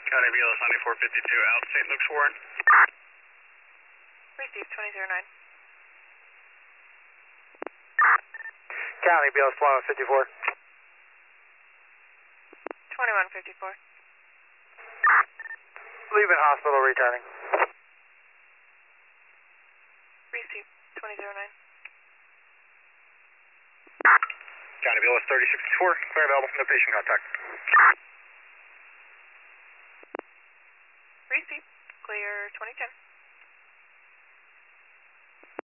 County BLS 9452 out St. Luke's Warren. Received 2009. County BLS 2154. 2154. Leaving hospital, returning. Received 2009. County BLS 3664, clear available, no patient contact. Received. Clear 2010.